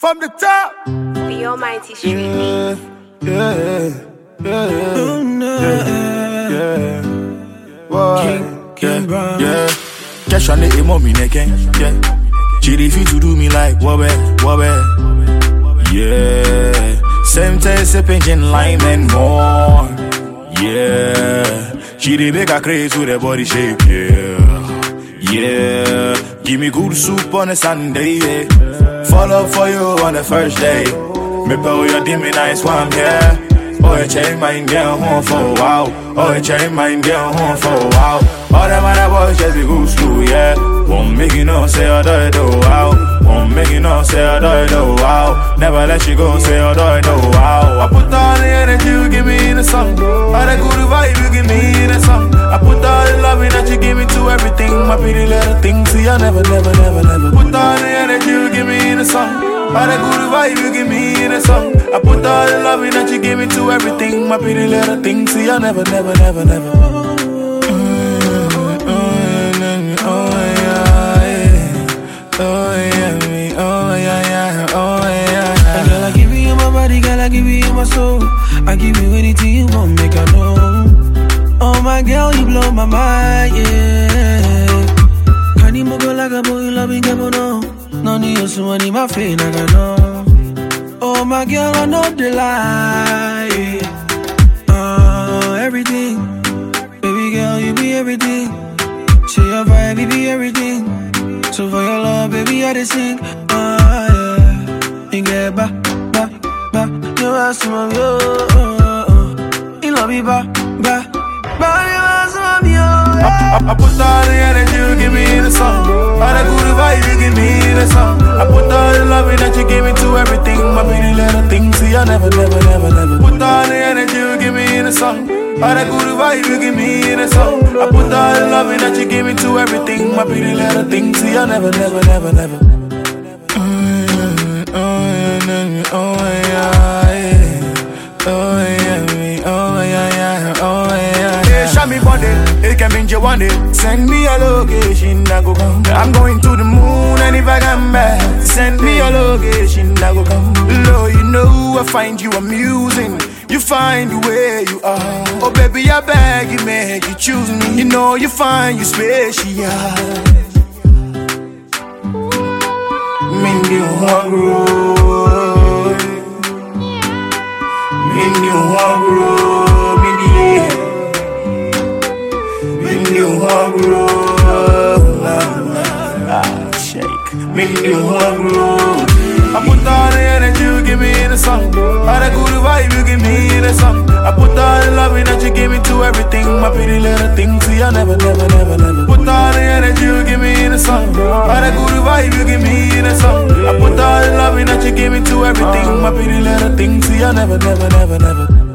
From the top. The Almighty Street Beats. Cash on the emo me neck, yeah. She refuse to do me like wobble. Yeah. Same taste, sipping gin, lime and more. Yeah. She the make a craze with her body shape, yeah. Give me good soup on a Sunday, yeah. Fall up for you on the first day. Me pay your dimmy nice one, yeah. Oh, you change mine, get home for a while. Oh, you change mine, get home for a while. All them other boys just be good school, yeah. Won't make you know, say I do it, wow. Won't make you know, say I do it, wow. Never let you go, say I do it, wow. I put all the energy you give me in the song. All the good vibe you give me in the song. I put all the loving that you give me to everything. My pretty little thing, see I never. Put all the energy you give me in the song. All the good vibe you give me in the song. I put all the loving that you give me to everything. My pretty little thing, see I never. Girl, I give you my body, girl, I give you my soul. I give you anything you want, make I know. Oh my girl, you blow my mind, yeah. Can you move like a boy, loving you, no? No need you, so money, my face, I got no. Oh my girl, I know the lie. Everything, baby girl, you be everything. Say your vibe, you be everything. So for your love, baby, I just sing. Yeah. You get ba. You ask from yo. You love me ba. You ask from yo. I put all the energy you give me in the song. All the good vibe you give me in the song. I put all the loving that you give me to everything. My pretty little thing, see I never. Put all the energy you give me in the song. All the good vibe you give me in the song. I put all the loving that you give me to everything. My pretty little thing, see I never. Show me body, it can mean you want it. Send me a location, I go come. I'm going to the moon, and if I come back, send me a location, I go come. Lord, you know I find you amusing. You find the way you are. Oh baby, I beg you, make you choose me. You know you find you special. Mindy Hungro, Mindy Hungro, Mindy Hungro, shake. Mindy Hungro. I put all the energy you give me in the song. All the good vibe you give me in the song. I put all the loving that you give me to everything. My pretty little thing, see I never. Put all the energy you give me in the song. All the good vibe you give me in the song. I put all the loving that you give me to everything. My pretty little thing, see I never.